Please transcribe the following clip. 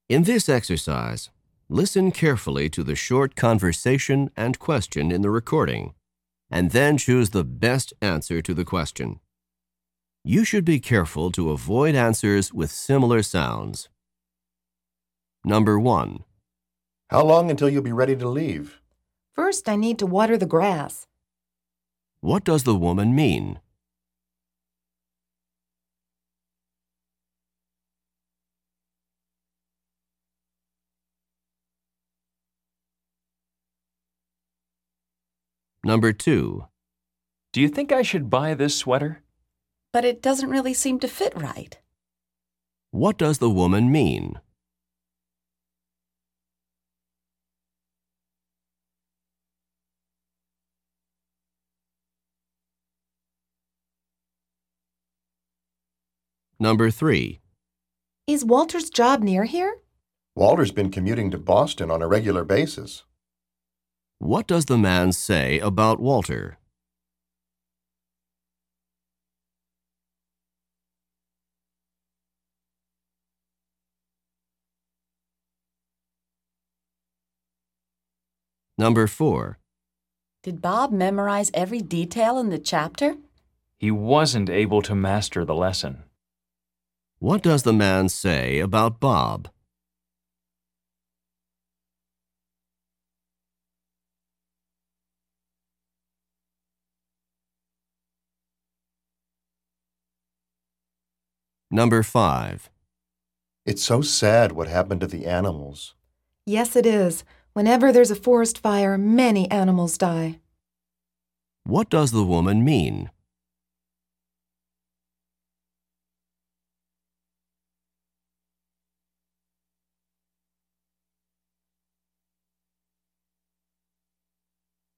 In this exercise, listen carefully to the short conversation and question in the recording, and then choose the best answer to the question. You should be careful to avoid answers with similar sounds. Number 1. How long until you'll be ready to leave? First, I need to water the grass. What does the woman mean? Number 2. Do you think I should buy this sweater? But it doesn't really seem to fit right. What does the woman mean? Number 3. Is Walter's job near here? Walter's been commuting to Boston on a regular basis. What does the man say about Walter? Number 4. Did Bob memorize every detail in the chapter? He wasn't able to master the lesson. What does the man say about Bob? Number 5. It's so sad what happened to the animals. Yes, it is. Whenever there's a forest fire, many animals die. What does the woman mean?